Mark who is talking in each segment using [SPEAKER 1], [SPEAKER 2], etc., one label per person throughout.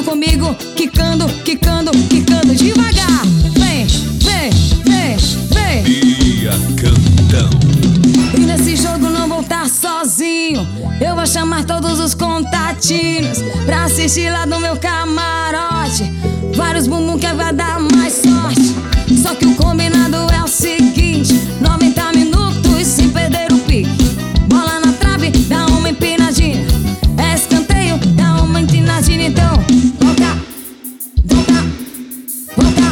[SPEAKER 1] comigo, quicando, quicando, quicando devagar. Vem, vem, vem, vem.
[SPEAKER 2] Bia Cantão.
[SPEAKER 1] E nesse jogo não vou estar sozinho. Eu vou chamar todos os contatinhos pra assistir lá no meu camarote. Vários bumbum que vai dar mais sorte. Só que o combinado é o seguinte: 90 minutos sem perder o pique. Bola na trave, dá uma empinadinha. É escanteio, dá uma empinadinha. Então, volta, volta, volta.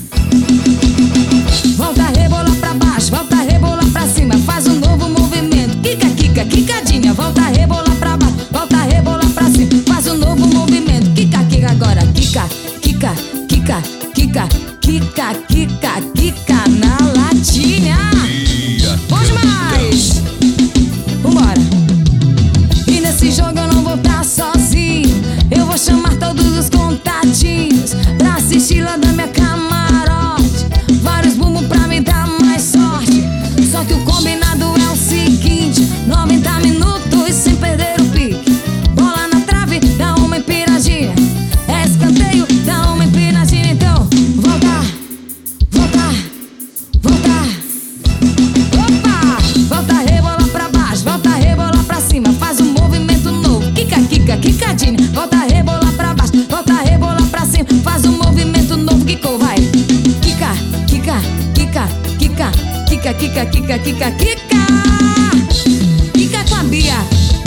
[SPEAKER 1] Volta, rebola pra baixo, volta, rebola pra cima. Faz um novo movimento, quica, quica, quicadinha. Volta, rebola pra baixo, volta, rebola pra cima. Faz um novo movimento, quica, quica. Agora, quica, quica, quica, quica, quica, quica, quica na latinha. Bom demais! Vambora! E nesse jogo eu não vou estar sozinho. Eu vou chamar todos os contatinhos pra assistir lá da minha camarote. Vários bumbum pra me dar mais sorte. Só que o combinado é o seguinte: 90 minutos sem perder o pique. Bola na trave, dá uma empiradinha. É escanteio, dá uma empinadinha. Então, volta, volta, volta. Opa! Volta, rebola pra baixo, volta, rebola pra cima. Faz um movimento novo, quica, quica, quicadinha. Volta, rebola pra baixo, volta, rebola pra cima. Faz um movimento novo, quicou, vai. Quica, quica, quica, quica, quica, quica, quica, quica, quica. Quica com a Bia.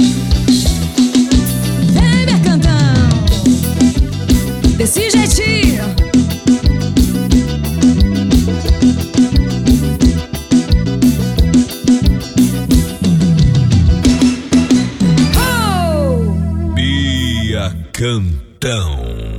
[SPEAKER 1] Vem, Bia Cantão. Desse jeitinho.
[SPEAKER 2] Bia Cantão.